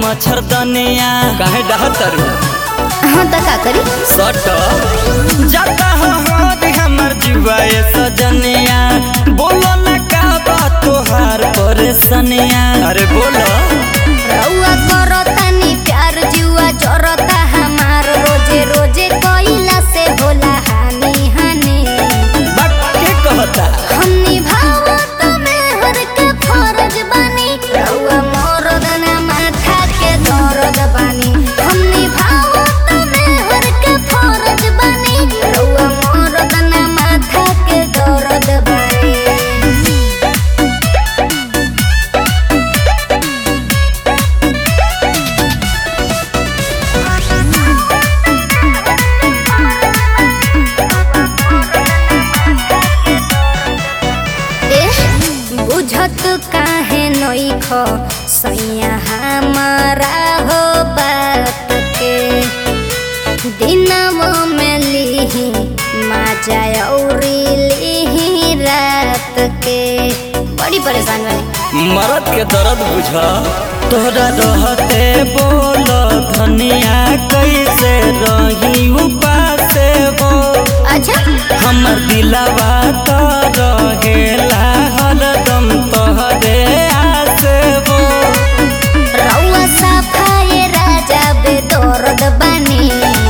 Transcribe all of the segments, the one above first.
मच्छरदनिया काहे डहतर हाँ तो का करी सट जाता हमर जीवा ये सजनिया बोलो न का बात तोहार परेशानिया अरे बोलो रउआ करता नी प्यार जीवा जरता हमार रोजे रोजे कोइला से होला हानि हानि बात के कहता हम निभावत में हर के फर्ज बानी रउआ मरद ना माथा के दर्द बानी हम निभावत में हर के फर्ज बानी रउआ मरद ना माथा के दर्द बानी बुझत काहे नइख सैया हमारा हो बात के दिनवा में लिही माजा औरी लिही रात के बड़ी परेशान बानी मरद के दर्द बुझा तोहरा रहते बोल धनिया कैसे रही उपासे वो अच्छा हमर दिलवा तो रहेला हरदम तोहरे आसे वो रउआ सफाए राजा बेदर्द बानी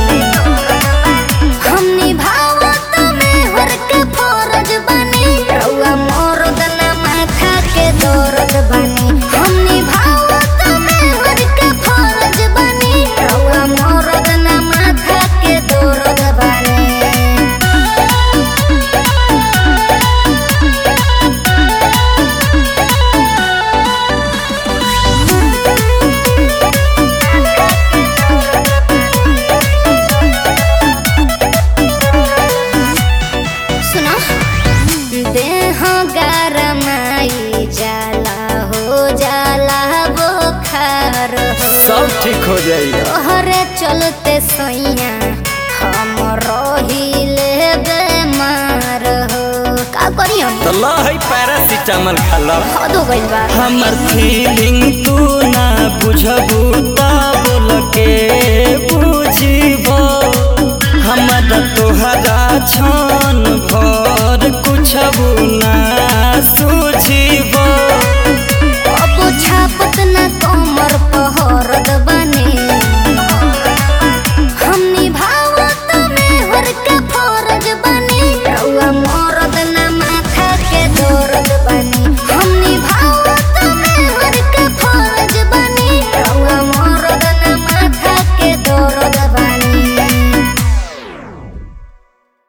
हम निभावत में हर के फर्ज बानी रउआ मरद ना माथा के दर्द बानी हम निभावत में हर के फर्ज बानी रउआ मरद ना माथा के दर्द बानी सुनो देह गरमाई जाला हो जाला बुखार हो सब ठीक हो जाई तोहरे चलते सैया हम रहिले बेमार हो का करी हम तो लहई पैरासीटामोल खा लो हद हो गइल बा हमर फीलिंग तू ना बुझबू त बोल के बुझिबो हमर तोहरा छन भर कुछबू